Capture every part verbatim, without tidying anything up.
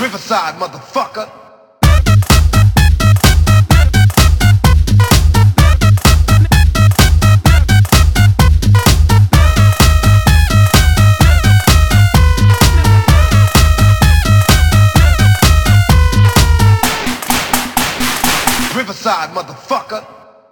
Riverside, motherfucker. Riverside, motherfucker.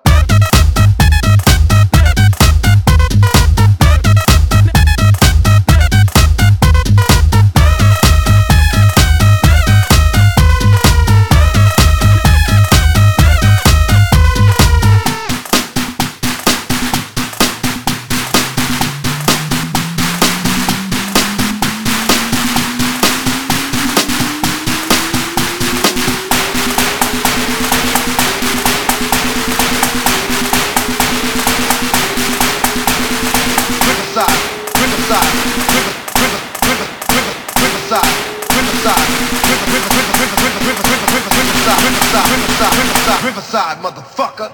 Riverside, motherfucker.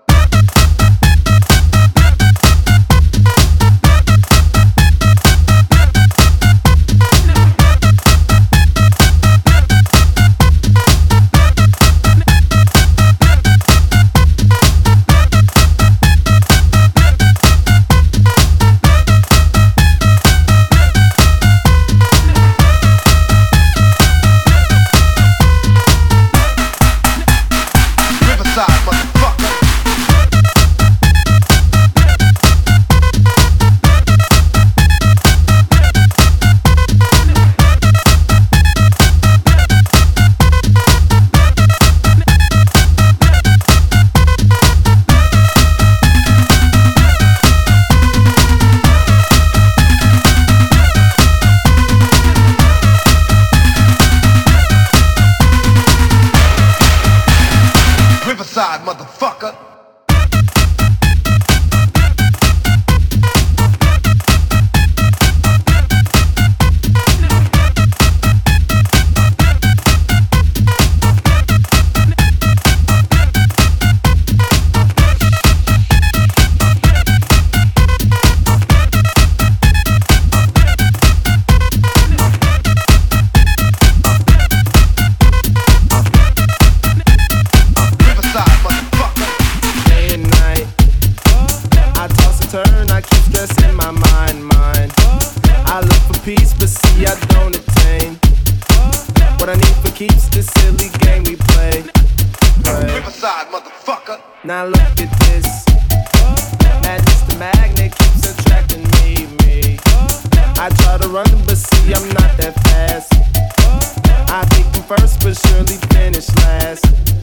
Riverside, motherfucker. Peace, but see I don't attain what I need for keeps this silly game we play. Right. Riverside, motherfucker. Now look at this. Madness, the magnet keeps attracting me, me. I try to run, but see I'm not that fast. I think I'm first, but surely finish last.